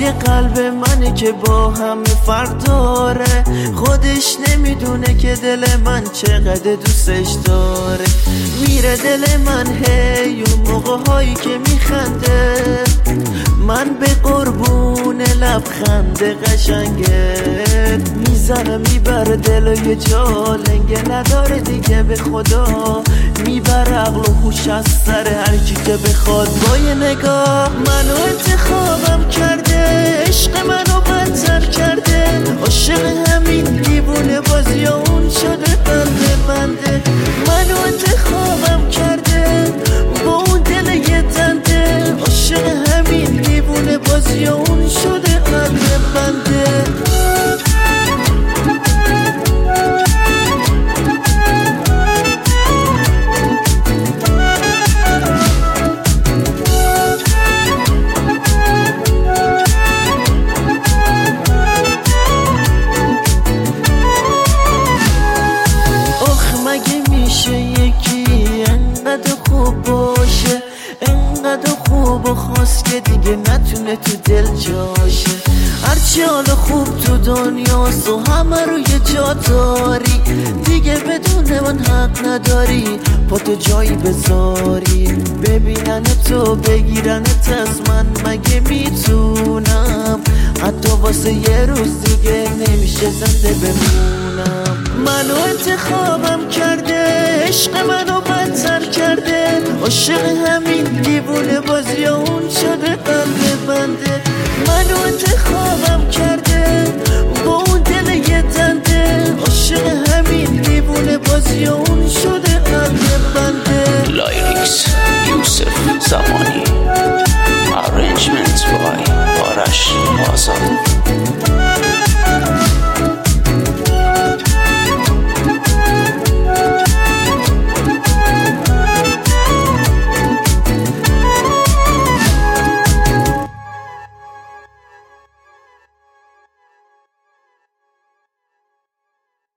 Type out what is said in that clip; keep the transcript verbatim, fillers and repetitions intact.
یه قلب منه که با همه فرق داره، خودش نمیدونه که دل من چقدر دوستش داره. میره دل من هی اون موقع هایی که میخنده، من به قربون لبخند قشنگه میزنه میبره دل و یه جا لنگه نداره دیگه به خدا، میبره عقل و هوش از سر هرکی که بخواد. با یه نگاه منو انتخابم کرده، عشق منو بدتر کرده، عاشق همین دیوونه بازی اون شده بنده بنده. منو انتخابم کرده با اون دل یه دنده، عاشق همین دیوونه بازی اون شده بنده بنده. میشه یکی انقدر خوب باشه، انقدر خوب و خاص که دیگه نتونه تو دل جاشه. هرچی حال خوب تو دنیاست و همه رو یه جا داری، دیگه بدون من حق نداری پا تو جایی بذاری. ببینن تو بگیرنت از من مگه میتونم، حتی واسه یه روز دیگه نمیشه زنده بمونم. منو انتخابم کرده، عشق منو بدتر کرده، عاشق همین دیوونه بازی اون شده بنده بنده. منو انتخابم کرده